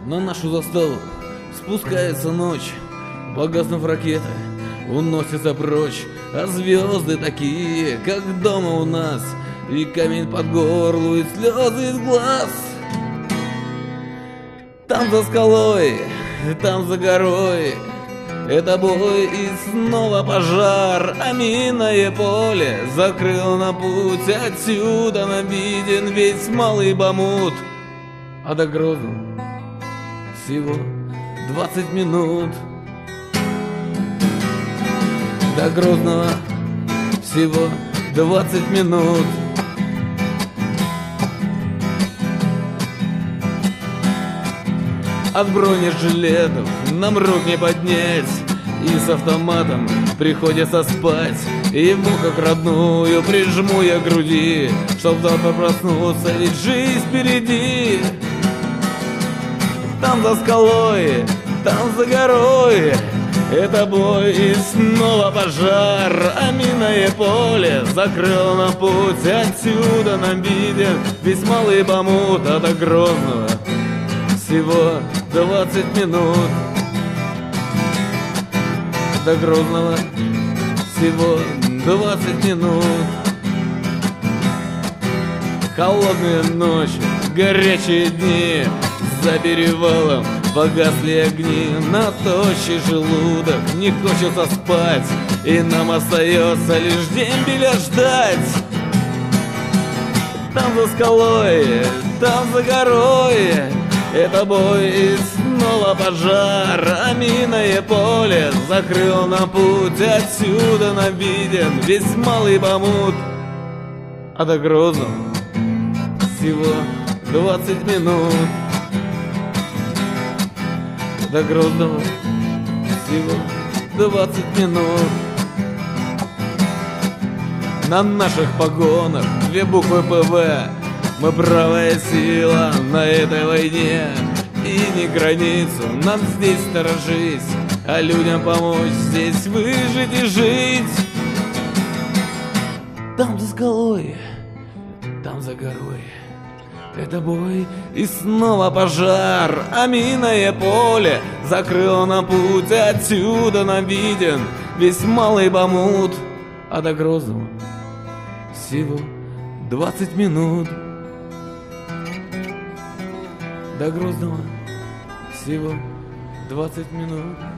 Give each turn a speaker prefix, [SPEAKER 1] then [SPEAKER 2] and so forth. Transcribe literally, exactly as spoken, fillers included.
[SPEAKER 1] На нашу заставу спускается ночь, погаснув ракеты, уносятся прочь, а звезды такие, как дома у нас, и камень под горло, и слезы из глаз. Там за скалой, там за горой, это бой и снова пожар, а минное поле закрыл на путь, отсюда нам виден весь Малый Бамут. А до Грозного всего двадцать минут. До Грозного всего двадцать минут. От бронежилетов нам рук не поднять, и с автоматом приходится спать. И в мухах родную прижму я к груди, чтоб завтра проснуться, ведь жизнь впереди. Там за скалой, там за горой, это бой и снова пожар, а минное поле закрыл нам путь, отсюда нам виден весь Малый Бамут. А до Грозного всего двадцать минут. До Грозного всего двадцать минут. Холодные ночи, горячие дни, за перевалом погасли огни. На тощий желудок не хочется спать, и нам остается лишь дембеля ждать. Там за скалой, там за горой, это бой и снова пожар, а минное поле закрыл нам путь, отсюда нам виден весь Малый Бамут. А до Грозного всего двадцать минут. До Грозного всего двадцать минут. На наших погонах две буквы П В. Мы правая сила на этой войне, и не границу нам здесь сторожить, а людям помочь здесь выжить и жить. Там за скалой, там за горой, это бой и снова пожар, а минное поле закрыло нам путь, отсюда нам виден весь Малый Бамут. А до Грозного всего двадцать минут. До Грозного всего двадцать минут.